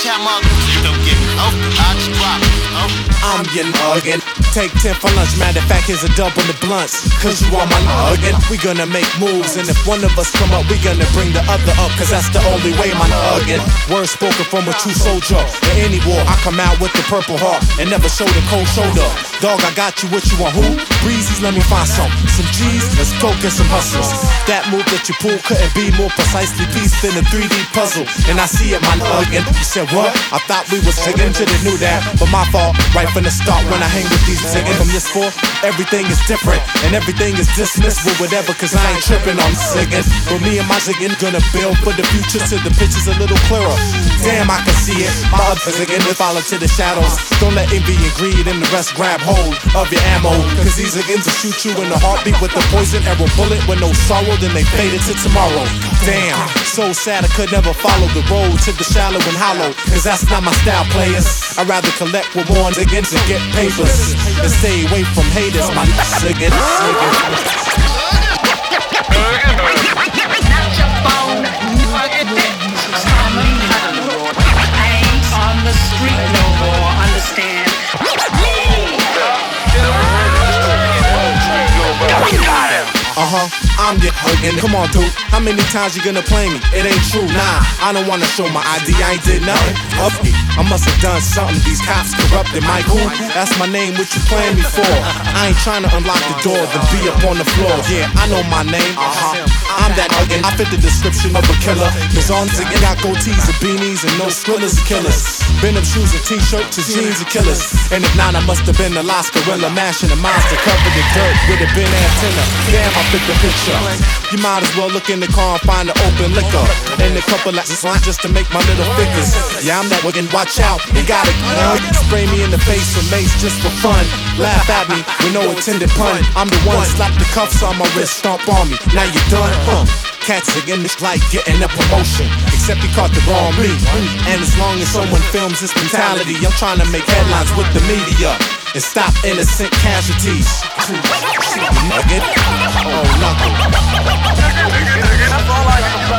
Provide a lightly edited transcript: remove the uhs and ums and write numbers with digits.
cat mug, you don't get me. Oh, I just drop it. Oh. I'm your noggin. Take 10 for lunch, matter of fact, here's a dub on the blunts. Cause you are my noggin. We gonna make moves, and if one of us come up, we gonna bring the other up. Cause that's the only way, my noggin. Words spoken from a true soldier. In any war, I come out with the purple heart and never show the cold shoulder. Dog, I got you, what you want, who? Breezy's, let me find some G's, let's go get some hustles. That move that you pull couldn't be more precisely pieced than a 3D puzzle. And I see it, my noggin. You said what? I thought we was singing, should've knew that. But my fault, right from the start when I hang with these singing. From this forth, everything is different, and everything is dismissed with whatever, cause I ain't tripping on singing. But me and my singing gonna build for the future till the picture's a little clearer. Damn, I can see it. My other singing will fall into the shadows. Don't let envy and greed and the rest grab hold of your ammo. Cause these agains will shoot you in the heartbeat with the poison arrow bullet. With no sorrow, then they fade into tomorrow. Damn, so sad I could never follow the road to the shallow and hollow. Cause that's not my style, players. I'd rather collect with more against and get papers and stay away from haters, my nigga. Not your phone, I ain't on the street no more, understand? I'm your huggin'. Come on, dude. How many times you gonna play me? It ain't true, nah. I don't wanna show my ID. I ain't did nothing. Uppy. I must have done something. These cops corrupted my who? That's my name. What you playing me for? I ain't trying to unlock the door to be up on the floor. Yeah, I know my name. I'm that huggin'. I fit the description of a killer. Cause on Zig got goatees and beanies and no thrillers and killers. Venom shoes and t-shirts and jeans and killers. And if not, I must have been the lost gorilla mashing a monster covered in dirt with a bin antenna. Damn, I fit the picture. You might as well look in the car and find the open liquor and a couple of just to make my little figures. Yeah, I'm that wiggin', watch out, you got it. Spray me in the face with mace just for fun. Laugh at me with no intended pun. I'm the one, slap the cuffs on my wrist, stomp on me. Now you done, Cats again, it's like getting a promotion. Except you caught the wrong me. And as long as someone films this brutality, I'm trying to make headlines with the media and stop innocent casualties. Nugget. Oh, knuckle. That's all I can